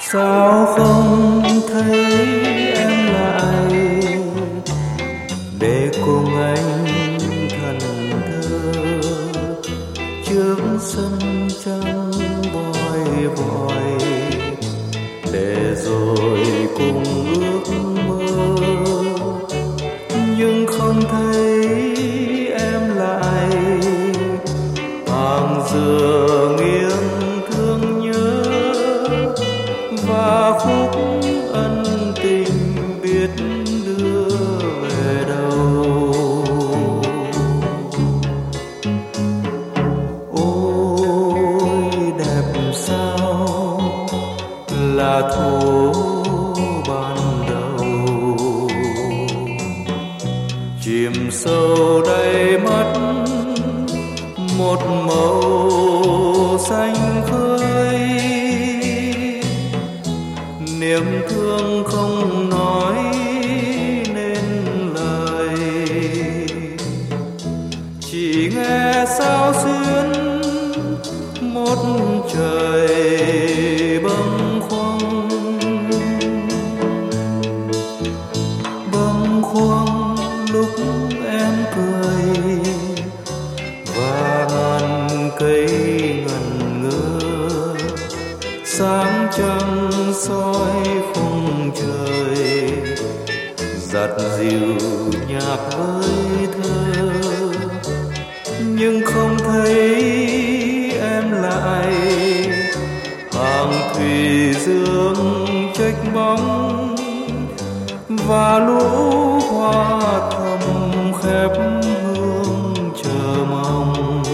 Sao không thấy em lại để cùng anh thần thơ trước sân trăng vòi vòi, để rồi cùng ước mơ. Nhưng không thấy em lại, hàng dừa nghiêng thương nhớ và phúc ân tình biết đưa về đâu. Ôi đẹp sao là thuở ban đầu, chìm sâu đáy mắt một màu xanh khơi. Niềm thương không nói nên lời, chỉ nghe sao xuyến một trời bâng khuâng. Bâng khuâng lúc em cười và ngàn cây ngẩn ngơ, sáng trăng soi khung trời dạt dịu nhạc với thơ. Nhưng không thấy em lại, hàng thủy dương trách bóng và lũ hoa thầm khép hương chờ mong.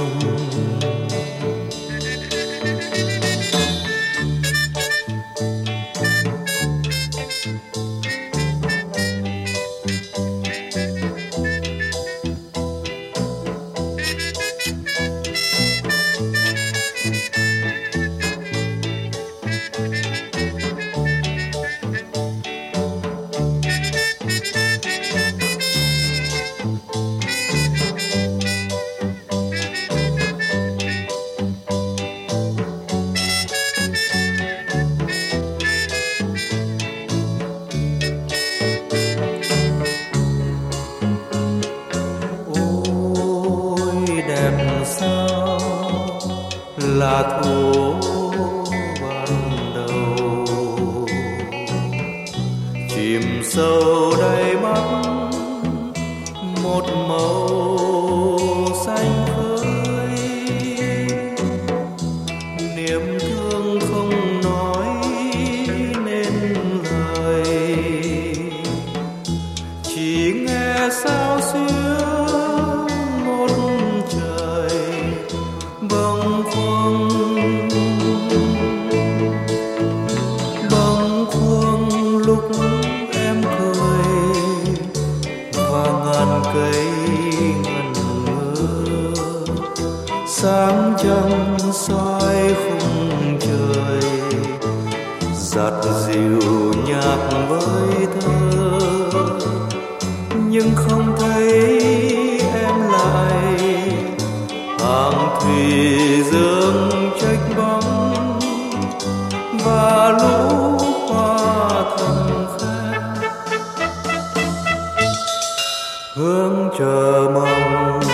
Sao là thuở ban đầu, chìm sâu đáy mắt một màu xanh khơi. Niềm thương không nói nên lời, chỉ nghe sao xuyến một trời bâng khuâng. Bâng khuâng lúc em cười và ngàn cây ngẩn ngơ, sáng trăng soi khung trời dạt dịu nhạc với thơ. Nhưng không thấy em lại, hàng thủy dương trách bóng và lũ hoa thầm khẽ hương chờ mong.